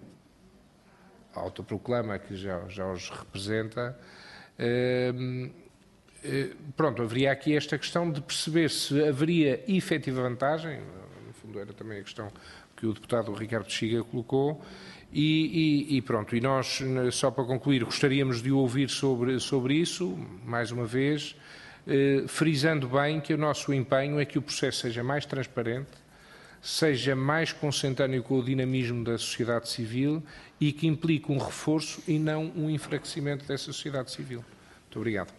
S5: autoproclama que já, já os representa, eh, eh, pronto, haveria aqui esta questão de perceber se haveria efetiva vantagem, no fundo era também a questão que o deputado Ricardo Chiga colocou, e, e, e pronto, e nós, só para concluir, gostaríamos de o ouvir sobre, sobre isso, mais uma vez, eh, frisando bem que o nosso empenho é que o processo seja mais transparente, seja mais consentâneo com o dinamismo da sociedade civil e que implique um reforço e não um enfraquecimento dessa sociedade civil. Muito obrigado.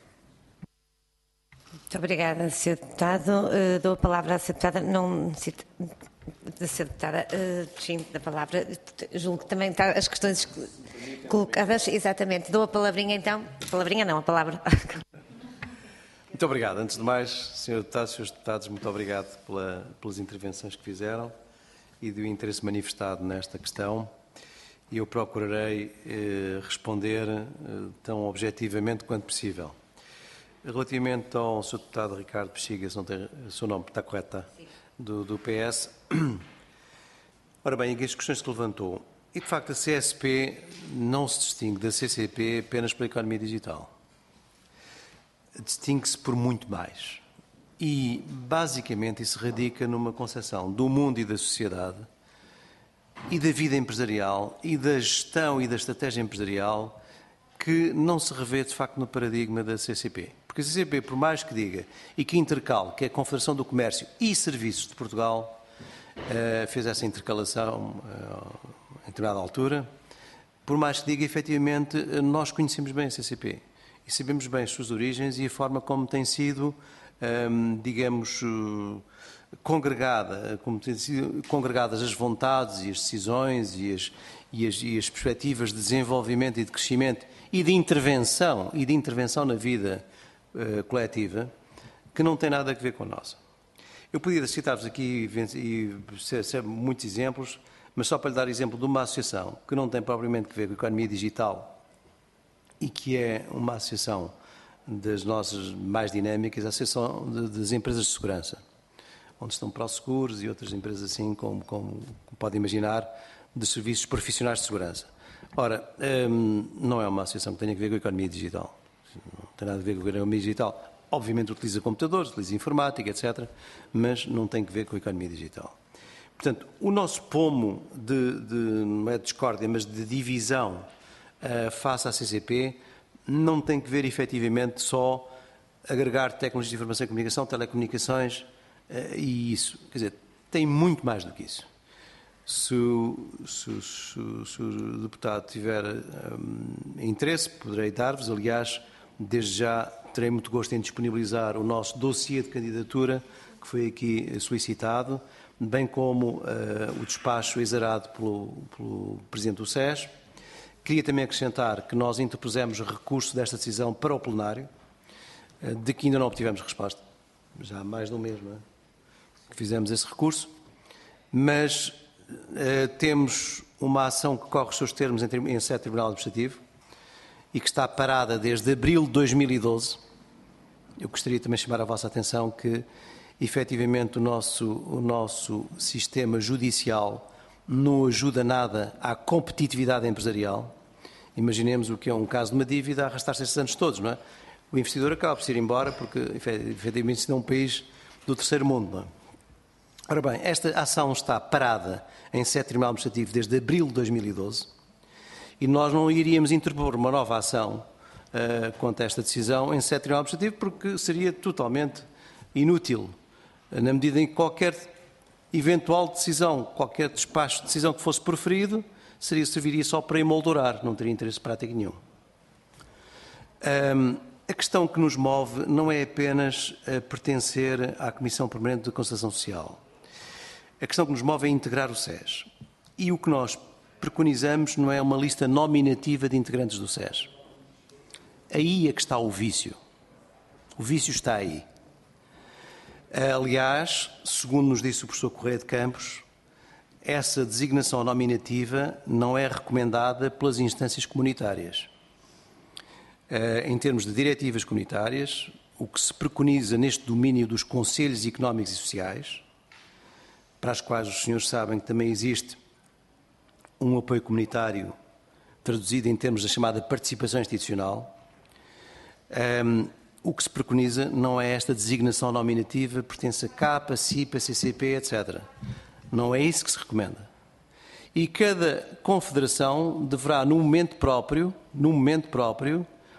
S1: Muito obrigada, senhor Deputado. Uh, dou a palavra à senhora Deputada. Não, da senhora Deputada, uh, sim, da palavra. Julgo que também está as questões colocadas. Exatamente. Dou a palavrinha então. Palavrinha não, a palavra.
S2: Muito obrigado. Antes de mais, senhor Deputado, senhores Deputados, muito obrigado pela, pelas intervenções que fizeram e do interesse manifestado nesta questão. E eu procurarei eh, responder eh, tão objetivamente quanto possível. Relativamente ao senhor Deputado Ricardo Bexiga, se não tem, o seu nome está correto, tá? do, do P S. Ora bem, as questões que levantou. E, de facto, a C S P não se distingue da C C P apenas pela economia digital. Distingue-se por muito mais. E, basicamente, isso radica numa concepção do mundo e da sociedade e da vida empresarial e da gestão e da estratégia empresarial que não se revê, de facto, no paradigma da C C P. Porque a C C P, por mais que diga e que intercale, que é a Confederação do Comércio e Serviços de Portugal, uh, fez essa intercalação uh, em determinada altura, por mais que diga, efetivamente, nós conhecemos bem a C C P e sabemos bem as suas origens e a forma como tem sido, um, digamos, uh, congregada, como têm sido congregadas as vontades e as decisões e as, e as, e as perspectivas de desenvolvimento e de crescimento e de intervenção, e de intervenção na vida uh, coletiva, que não tem nada a ver com a nossa. Eu podia citar-vos aqui e, ser, ser muitos exemplos, mas só para lhe dar exemplo de uma associação que não tem propriamente a ver com a economia digital e que é uma associação das nossas mais dinâmicas, a Associação de, das Empresas de Segurança, onde estão ProSeguros e outras empresas assim, como, como, como pode imaginar, de serviços profissionais de segurança. Ora, hum, não é uma associação que tenha a ver com a economia digital. Não tem nada a ver com a economia digital. Obviamente utiliza computadores, utiliza informática, etcétera, mas não tem a ver com a economia digital. Portanto, o nosso pomo de, de não é de discórdia, mas de divisão uh, face à C C P não tem que ver efetivamente só agregar tecnologias de informação e comunicação, telecomunicações uh, e isso. Quer dizer, tem muito mais do que isso. Se, se, se, se o deputado tiver um, interesse, poderei dar-vos, aliás, desde já terei muito gosto em disponibilizar o nosso dossiê de candidatura, que foi aqui solicitado, bem como uh, o despacho exarado pelo, pelo Presidente do S E S. Queria também acrescentar que nós interpusemos recurso desta decisão para o plenário, uh, de que ainda não obtivemos resposta. Já há mais de um mês, não é? Que fizemos esse recurso, mas Uh, temos uma ação que corre os seus termos em, em sede Tribunal Administrativo e que está parada desde abril de dois mil e doze. Eu gostaria também de chamar a vossa atenção que, efetivamente, o nosso, o nosso sistema judicial não ajuda nada à competitividade empresarial. Imaginemos o que é um caso de uma dívida a arrastar-se esses anos todos, não é? O investidor acaba por se ir embora porque, efetivamente, isso é um país do terceiro mundo, não é? Ora bem, esta ação está parada em sede Tribunal Administrativo desde abril de dois mil e doze e nós não iríamos interpor uma nova ação uh, contra esta decisão em sede Tribunal Administrativo porque seria totalmente inútil, uh, na medida em que qualquer eventual decisão, qualquer despacho de decisão que fosse proferido, seria, serviria só para emoldurar, não teria interesse prático nenhum. Um, a questão que nos move não é apenas uh, pertencer à Comissão Permanente de Concertação Social. A questão que nos move é integrar o S E S. E o que nós preconizamos não é uma lista nominativa de integrantes do S E S. Aí é que está o vício. O vício está aí. Aliás, segundo nos disse o professor Correia de Campos, essa designação nominativa não é recomendada pelas instâncias comunitárias. Em termos de diretivas comunitárias, o que se preconiza neste domínio dos conselhos económicos e sociais, para as quais os senhores sabem que também existe um apoio comunitário traduzido em termos da chamada participação institucional, um, o que se preconiza não é esta designação nominativa, pertence a CAPA, CIPA, C C P, etcétera. Não é isso que se recomenda. E cada confederação deverá, no momento próprio, no momento próprio,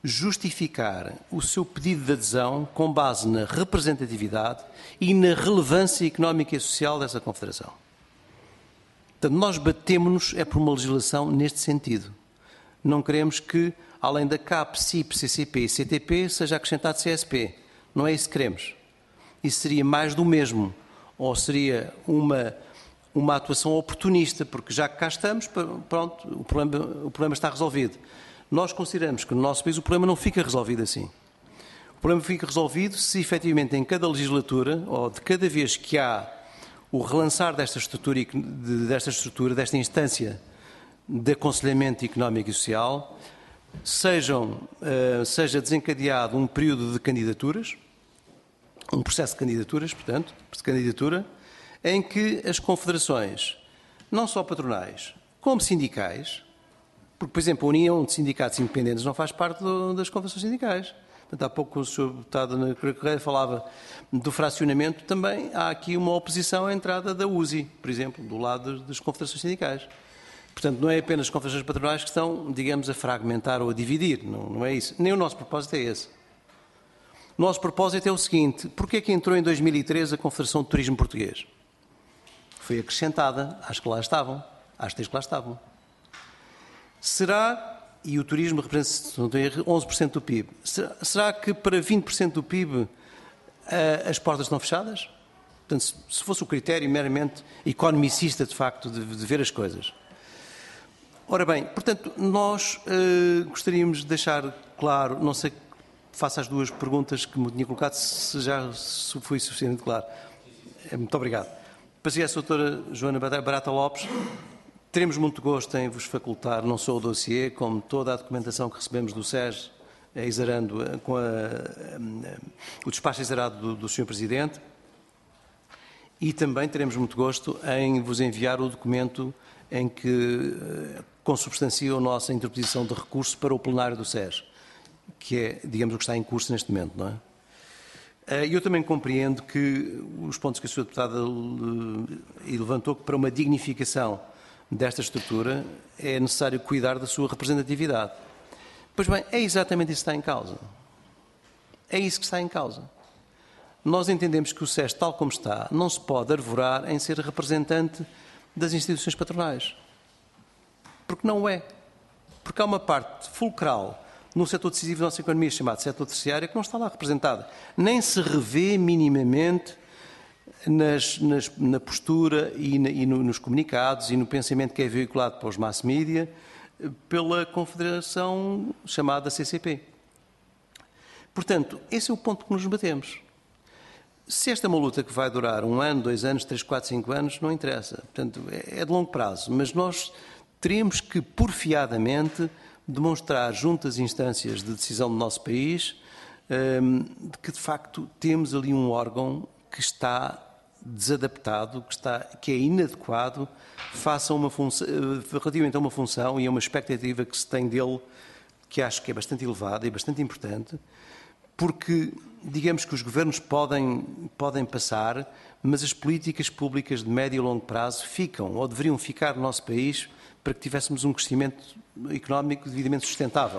S2: justificar o seu pedido de adesão com base na representatividade e na relevância económica e social dessa Confederação. Portanto, nós batemos-nos é por uma legislação neste sentido. Não queremos que, além da C A P, C I P, C C P e C T P, seja acrescentado C S P. Não é isso que queremos. Isso seria mais do mesmo, ou seria uma, uma atuação oportunista, porque já que cá estamos, pronto, o problema, o problema está resolvido. Nós consideramos que no nosso país o problema não fica resolvido assim. O problema fica resolvido se efetivamente em cada legislatura, ou de cada vez que há o relançar desta estrutura, desta, estrutura, desta instância de aconselhamento económico e social, sejam, seja desencadeado um período de candidaturas, um processo de candidaturas, portanto, de candidatura, em que as confederações, não só patronais, como sindicais, porque, por exemplo, a União de Sindicatos Independentes não faz parte do, das confederações sindicais. Portanto, há pouco o senhor deputado na Correia falava do fracionamento, também há aqui uma oposição à entrada da U S I, por exemplo, do lado das confederações sindicais. Portanto, não é apenas as confederações patronais que estão, digamos, a fragmentar ou a dividir, não, não é isso. Nem o nosso propósito é esse. O nosso propósito é o seguinte: porquê é que entrou em dois mil e treze a Confederação de Turismo Português? Foi acrescentada às que lá estavam, às três que lá estavam. Será, e o turismo representa onze por cento do P I B, será, será que para vinte por cento do P I B a, as portas estão fechadas? Portanto, se, se fosse o critério meramente economicista, de facto, de, de ver as coisas. Ora bem, portanto, nós uh, gostaríamos de deixar claro, não sei, faço as duas perguntas que me tinha colocado, se já se foi suficientemente claro. Muito obrigado. Passei à doutora Joana Barata Lopes. Teremos muito gosto em vos facultar não só o dossiê, como toda a documentação que recebemos do S E S, exarando com a, a, o despacho exarado do, do senhor Presidente. E também teremos muito gosto em vos enviar o documento em que consubstancia a nossa interposição de recurso para o plenário do S E S, que é, digamos, o que está em curso neste momento, não é? Eu também compreendo que os pontos que a senhora deputada levantou, que para uma dignificação desta estrutura é necessário cuidar da sua representatividade. Pois bem, é exatamente isso que está em causa. É isso que está em causa. Nós entendemos que o S E S, tal como está, não se pode arvorar em ser representante das instituições patronais. Porque não é. Porque há uma parte fulcral no setor decisivo da nossa economia, chamado setor terciário, que não está lá representada. Nem se revê minimamente nas, nas, na postura e, na, e no, nos comunicados e no pensamento que é veiculado para os mass media pela confederação chamada C C P. Portanto, esse é o ponto que nos batemos. Se esta é uma luta que vai durar um ano, dois anos, três, quatro, cinco anos, não interessa. Portanto, é de longo prazo. Mas nós teremos que, porfiadamente, demonstrar junto às instâncias de decisão do nosso país de que, de facto, temos ali um órgão que está desadaptado, que, está, que é inadequado face a uma função, relativamente a uma função e a uma expectativa que se tem dele, que acho que é bastante elevada e bastante importante, porque, digamos que os governos podem, podem passar, mas as políticas públicas de médio e longo prazo ficam, ou deveriam ficar no nosso país, para que tivéssemos um crescimento económico devidamente sustentável.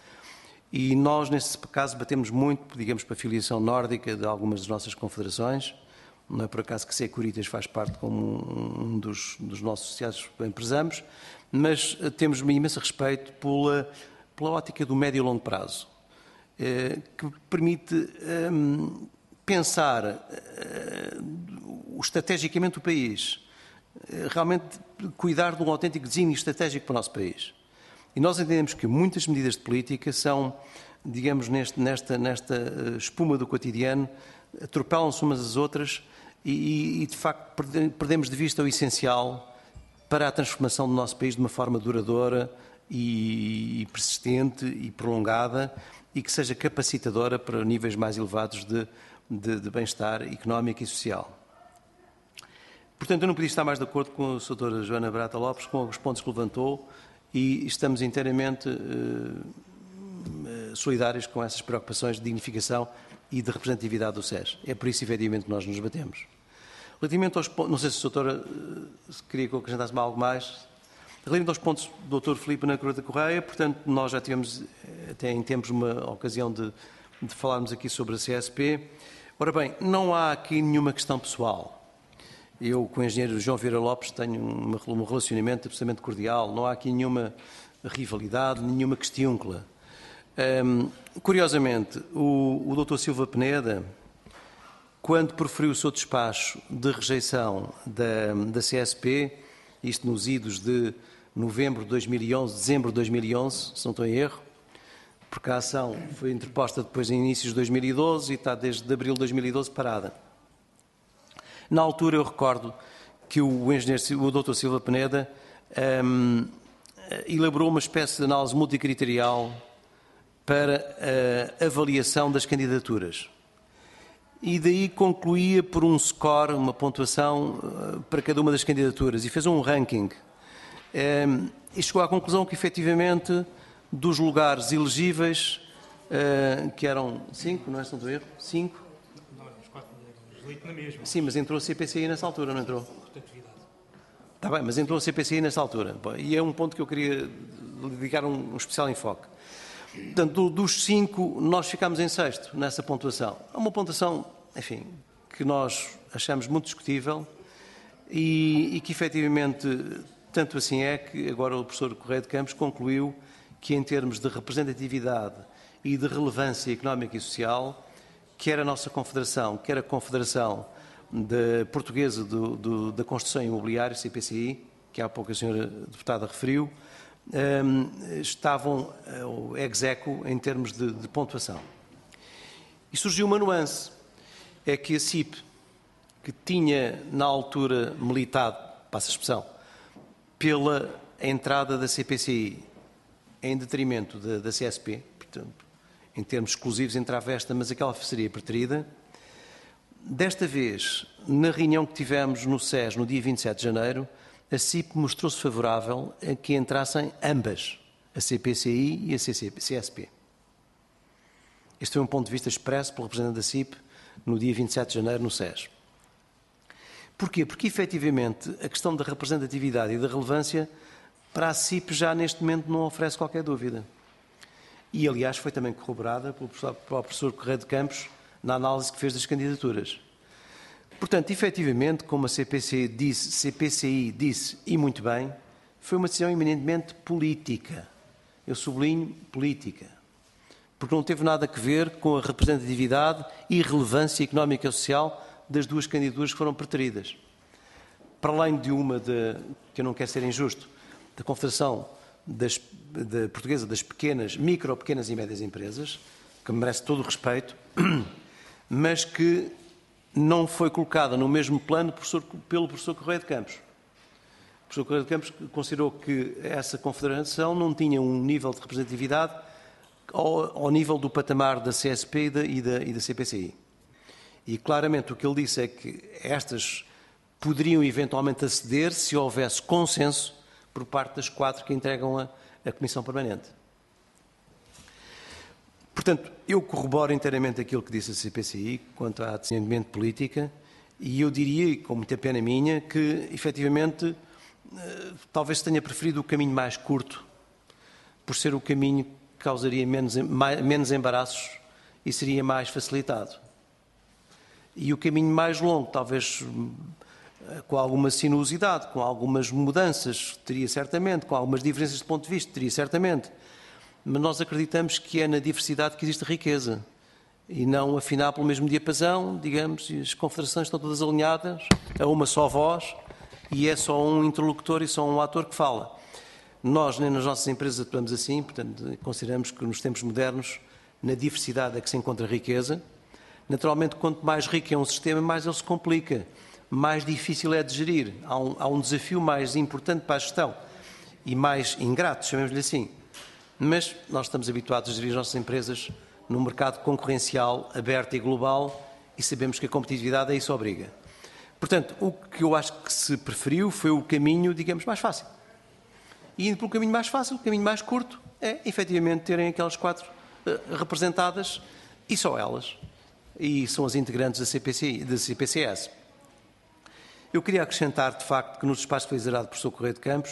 S2: E nós, nesse caso, batemos muito, digamos, para a filiação nórdica de algumas das nossas confederações. Não é por acaso que Securitas faz parte como um dos, dos nossos associados que empresamos, mas temos um imenso respeito pela, pela ótica do médio e longo prazo, que permite um, pensar uh, estrategicamente o país, realmente cuidar de um autêntico desenho estratégico para o nosso país. E nós entendemos que muitas medidas de política são, digamos, neste, nesta, nesta espuma do cotidiano, atropelam-se umas às outras e, e, de facto, perdemos de vista o essencial para a transformação do nosso país de uma forma duradoura e persistente e prolongada e que seja capacitadora para níveis mais elevados de, de, de bem-estar económico e social. Portanto, eu não podia estar mais de acordo com a doutora Joana Barata Lopes, com os pontos que levantou, e estamos inteiramente uh, solidários com essas preocupações de dignificação e de representatividade do S E S. É por isso, efetivamente, que nós nos batemos. Relativamente aos pontos, não sei se a doutora uh, queria que eu acrescentasse algo mais. Relativamente aos pontos do doutor Filipe Ana Cruz da Correia, portanto, nós já tivemos, até em tempos, uma ocasião de, de falarmos aqui sobre a C S P. Ora bem, não há aqui nenhuma questão pessoal. Eu, com o engenheiro João Vieira Lopes, tenho uma, um relacionamento absolutamente cordial, não há aqui nenhuma rivalidade, nenhuma questiúncula. Um, curiosamente, o, o doutor Silva Peneda, quando proferiu o seu despacho de rejeição da, da C S P, isto nos idos de novembro de dois mil e onze, dezembro de dois mil e onze, se não estou em erro, porque a ação foi interposta depois em inícios de dois mil e doze e está desde abril de dois mil e doze parada. Na altura eu recordo que o engenheiro, o doutor Silva Peneda, um, elaborou uma espécie de análise multicriterial para a avaliação das candidaturas. E daí concluía por um score, uma pontuação para cada uma das candidaturas, e fez um ranking. E chegou à conclusão que, efetivamente, dos lugares elegíveis, que eram cinco, não é, se não estou a erro? Cinco?
S6: Não, os quatro, os oito na mesma.
S2: Sim, mas entrou a C P C I nessa altura, não entrou? Está bem, mas entrou a C P C I nessa altura. E é um ponto que eu queria dedicar um, um especial enfoque. Portanto, dos cinco, nós ficámos em sexto nessa pontuação. É uma pontuação, enfim, que nós achamos muito discutível e, e que, efetivamente, tanto assim é que agora o professor Correia de Campos concluiu que, em termos de representatividade e de relevância económica e social, quer a nossa Confederação, quer a Confederação de Portuguesa do, do, da Construção Imobiliária, C P C I, que há pouco a senhora deputada referiu, Um, estavam uh, ex aequo em termos de, de pontuação. E surgiu uma nuance, é que a C I P, que tinha na altura militado, passa a expressão, pela entrada da C P C I em detrimento da, da C S P, portanto, em termos exclusivos entrava esta, mas aquela seria preterida, desta vez, na reunião que tivemos no S E S no dia vinte e sete de janeiro, a C I P mostrou-se favorável a que entrassem ambas, a C P C I e a C S P. Este foi um ponto de vista expresso pelo representante da C I P no dia vinte e sete de janeiro no S E S. Porquê? Porque, efetivamente, a questão da representatividade e da relevância para a C I P já neste momento não oferece qualquer dúvida. E, aliás, foi também corroborada pelo professor, pelo professor Correia de Campos na análise que fez das candidaturas. Portanto, efetivamente, como a C P C I disse, C P C I disse, e muito bem, foi uma decisão eminentemente política. Eu sublinho política. Porque não teve nada a ver com a representatividade e relevância económica e social das duas candidaturas que foram preteridas. Para além de uma, de, que eu não quero ser injusto, da Confederação das, da Portuguesa das Pequenas, Micro, Pequenas e Médias Empresas, que merece todo o respeito, mas que não foi colocada no mesmo plano pelo professor Correia de Campos. O professor Correia de Campos considerou que essa confederação não tinha um nível de representatividade ao, ao nível do patamar da C S P e da, e, da, e da C P C I. E claramente o que ele disse é que estas poderiam eventualmente aceder se houvesse consenso por parte das quatro que entregam a, a Comissão Permanente. Portanto, eu corroboro inteiramente aquilo que disse a C P C I quanto à descendimento política e eu diria, com muita pena minha, que efetivamente talvez tenha preferido o caminho mais curto, por ser o caminho que causaria menos, mais, menos embaraços e seria mais facilitado. E o caminho mais longo, talvez com alguma sinuosidade, com algumas mudanças, teria certamente, com algumas diferenças de ponto de vista, teria certamente. Mas nós acreditamos que é na diversidade que existe riqueza e não afinar pelo mesmo diapasão, digamos, e as confederações estão todas alinhadas a uma só voz e é só um interlocutor e só um ator que fala. Nós, nem nas nossas empresas, atuamos assim, portanto, consideramos que nos tempos modernos, na diversidade é que se encontra riqueza. Naturalmente, quanto mais rico é um sistema, mais ele se complica, mais difícil é de gerir. Há um, há um desafio mais importante para a gestão e mais ingrato, chamemos-lhe assim. Mas nós estamos habituados a gerir as nossas empresas num mercado concorrencial, aberto e global e sabemos que a competitividade a isso obriga. Portanto, o que eu acho que se preferiu foi o caminho, digamos, mais fácil. E indo pelo caminho mais fácil, o caminho mais curto, é efetivamente terem aquelas quatro uh, representadas e só elas. E são as integrantes da C P C I, da C P C S. Eu queria acrescentar, de facto, que no espaço que foi exerado por professor Correia de Campos,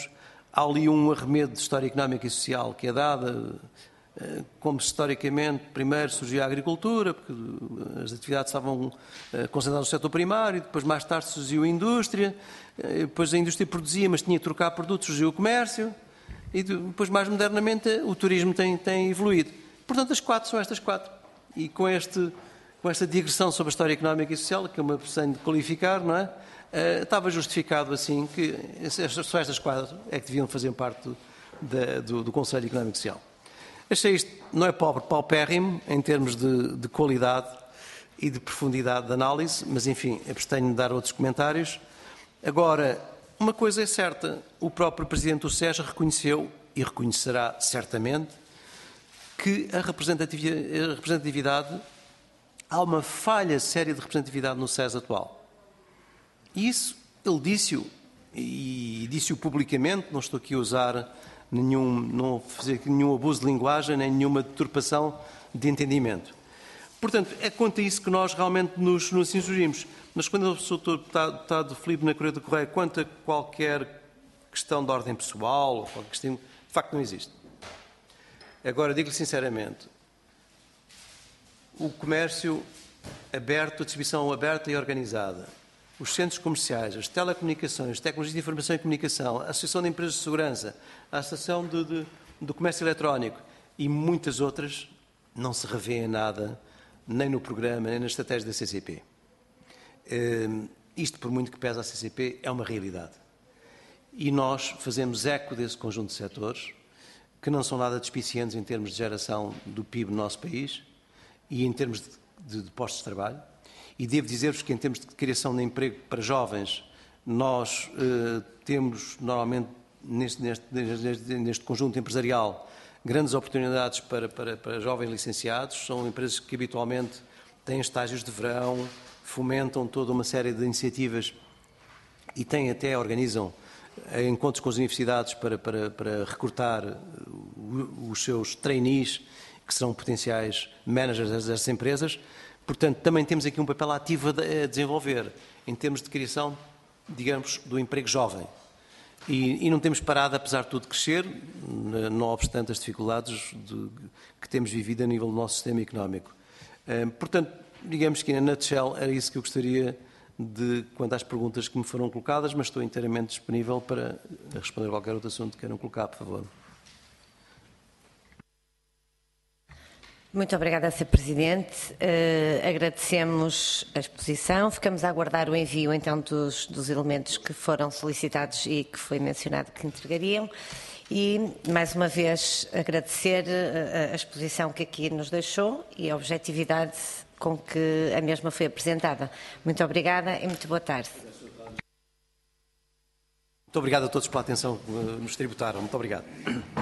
S2: há ali um arremedo de história económica e social que é dada, como historicamente primeiro surgiu a agricultura, porque as atividades estavam concentradas no setor primário, depois mais tarde surgiu a indústria, depois a indústria produzia, mas tinha que trocar produtos, surgiu o comércio, e depois mais modernamente o turismo tem, tem evoluído. Portanto, as quatro são estas quatro. E com, este, com esta digressão sobre a história económica e social, que eu me abstenho de qualificar, não é? Uh, estava justificado assim que só estas quatro é que deviam fazer parte do, da, do, do Conselho Económico e Social. Achei isto, não é pobre, paupérrimo, em termos de, de qualidade e de profundidade de análise, mas enfim, abstenho de dar outros comentários. Agora, uma coisa é certa, o próprio Presidente do SES reconheceu, e reconhecerá certamente, que a representatividade, a representatividade, há uma falha séria de representatividade no SES atual. E isso, ele disse-o, e disse-o publicamente, não estou aqui a usar nenhum, não fazer aqui nenhum abuso de linguagem, nem nenhuma deturpação de entendimento. Portanto, é quanto a isso que nós realmente nos, nos insurgimos. Mas quando o doutor Deputado Filipe Nacoredo da Correia, quanto a qualquer questão de ordem pessoal, ou qualquer questão, de facto não existe. Agora, digo-lhe sinceramente, o comércio aberto, a distribuição aberta e organizada, os centros comerciais, as telecomunicações, as tecnologias de informação e comunicação, a Associação de Empresas de Segurança, a Associação de, de, do Comércio Eletrónico e muitas outras, não se revê em nada, nem no programa, nem na estratégia da C C P. Uh, isto, por muito que pese a C C P, é uma realidade. E nós fazemos eco desse conjunto de setores, que não são nada despicientes em termos de geração do P I B no nosso país e em termos de, de, de postos de trabalho. E devo dizer-vos que, em termos de criação de emprego para jovens, nós eh, temos, normalmente, neste, neste, neste, neste conjunto empresarial, grandes oportunidades para, para, para jovens licenciados. São empresas que, habitualmente, têm estágios de verão, fomentam toda uma série de iniciativas e têm até, organizam encontros com as universidades para, para, para recrutar os seus trainees, que serão potenciais managers dessas empresas. Portanto, também temos aqui um papel ativo a desenvolver, em termos de criação, digamos, do emprego jovem. E, e não temos parado, apesar de tudo, crescer, não obstante as dificuldades de, que temos vivido a nível do nosso sistema económico. Portanto, digamos que, na nutshell, era isso que eu gostaria de, quanto às perguntas que me foram colocadas, mas estou inteiramente disponível para responder a qualquer outro assunto que queiram colocar, por favor.
S1: Muito obrigada, senhor Presidente. Uh, agradecemos a exposição. Ficamos a aguardar o envio, então, dos, dos elementos que foram solicitados e que foi mencionado que entregariam. E, mais uma vez, agradecer a, a exposição que aqui nos deixou e a objetividade com que a mesma foi apresentada. Muito obrigada e muito boa tarde.
S2: Muito obrigado a todos pela atenção que nos tributaram. Muito obrigado.